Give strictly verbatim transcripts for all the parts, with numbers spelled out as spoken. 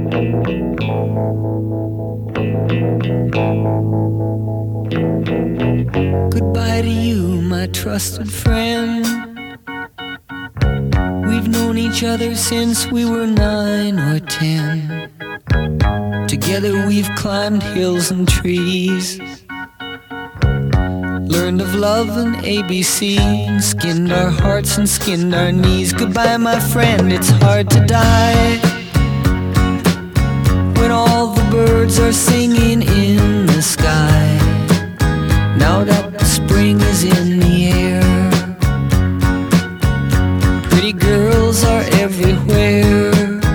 Goodbye to you, my trusted friend. We've known each other since we were nine or ten. Together we've climbed hills and trees, learned of love and A B C, and skinned our hearts and skinned our knees. Goodbye, my friend, it's hard to die when all the birds are singing in the sky. Now that the spring is in the air, pretty girls are everywhere.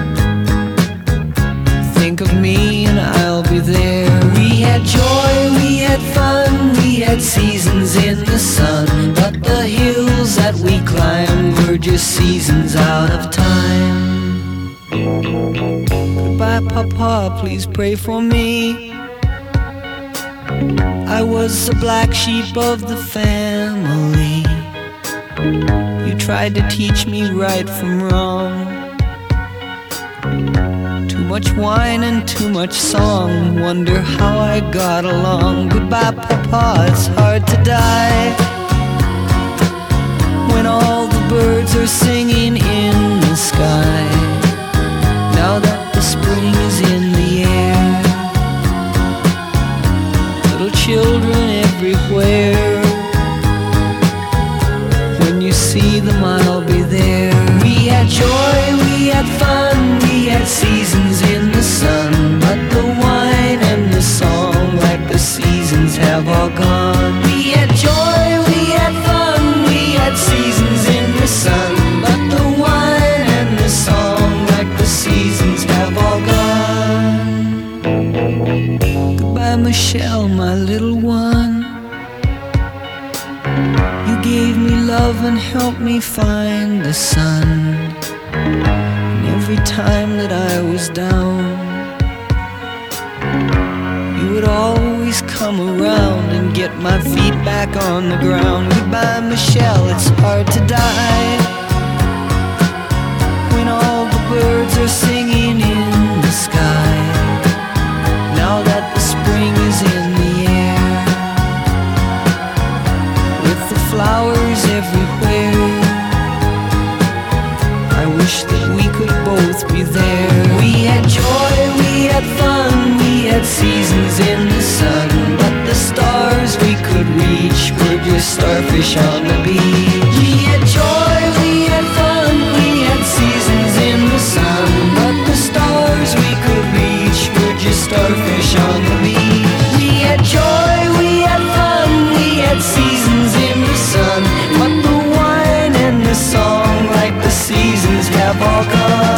Think of me and I'll be there. We had joy, we had fun, we had seasons in the sun, but the hills that we climbed were just seasons out of time. Goodbye, Papa, please pray for me. I was the black sheep of the family. You tried to teach me right from wrong. Too much wine and too much song, wonder how I got along. Goodbye, Papa, it's hard to die when all the birds are singing in the sky. Now that the spring is in the air, little children everywhere. When you see them, I'll be there. We had joy, we had fun, we had seasons in the sun, but the wine and the song, like the seasons, have all gone. We had joy, we had fun, we had seasons in the sun, but the wine and the song, like the seasons, have all gone. Goodbye, Michelle, my little one. You gave me love and helped me find the sun. And every time that I was down, you would always come around and get my feet back on the ground. Goodbye, Michelle, it's hard to die when all the birds are singing in the sky. Now that the spring is in the air, with the flowers everywhere, I wish that we could both be there. We had joy, we had fun, we had seasons in the sun, but the stars we could reach were just starfish on the beach. We had joy, we had fun, we had seasons in the sun, but the stars we could reach were just starfish on the beach. We had joy, we had fun, we had seasons in the sun, but the wine and the song, like the seasons, have all gone.